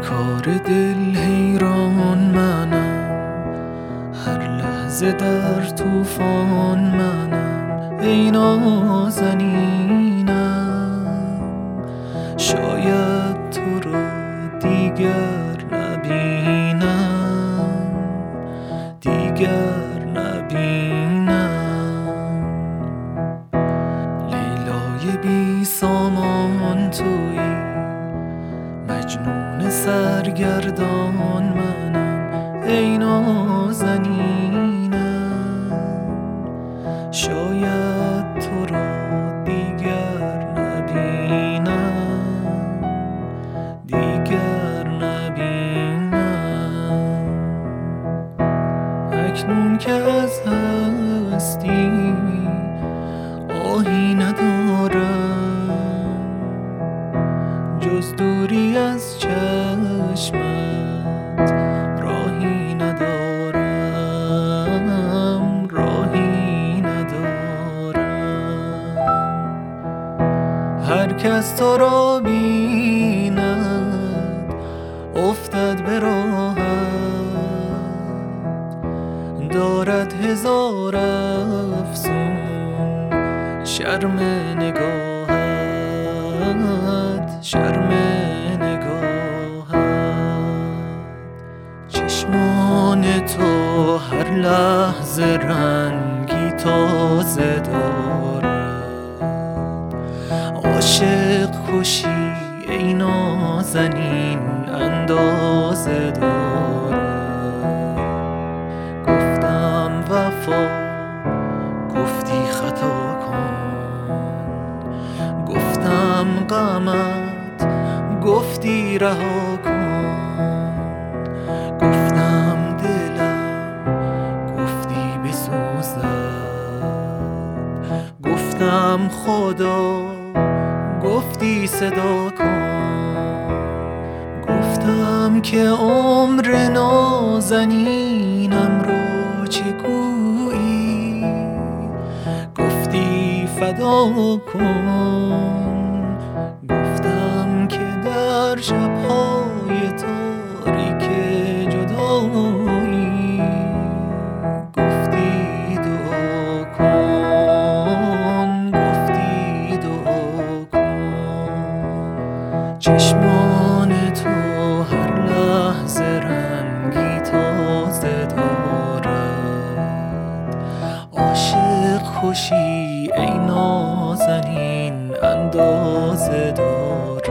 کار دل حیران منم، هر لحظه در طوفان منم. ای نازنینم، شاید تو را دیگر نبینم، دیگر نبینم. لیلای بی سامان تویی، مجنون سرگردان منم. ای نازنینم، شاید تو را دیگر نبینم، دیگر نبینم. اکنون که از هستی آهی ندارم، جز دوری از چشمت راهی ندارم، راهی ندارم. هر کس تو را بیند افتد به راهت، دارد هزار افسون شرم نگاهت، شرم نگاهت. چشمان تو هر لحظه رنگی تازه دارد، عاشق کشی ای نازنین اندازه دارد. گفتم وفا، گفتی خطا کن، گفتم غمت، گفتی رها کن، گفتم دلم، گفتی بسوزد، گفتم خدا، گفتی صدا کن. گفتم که عمر نازنینم را چه گویی، گفتی فدا کن. گفتم که در شب‌های تاریک جدایی، گفتی دعا کن، گفتی دعا کن. چشمان تو هر لحظه رنگی تازه دارد، عاشق کشی ای نازنین اندازه دارد.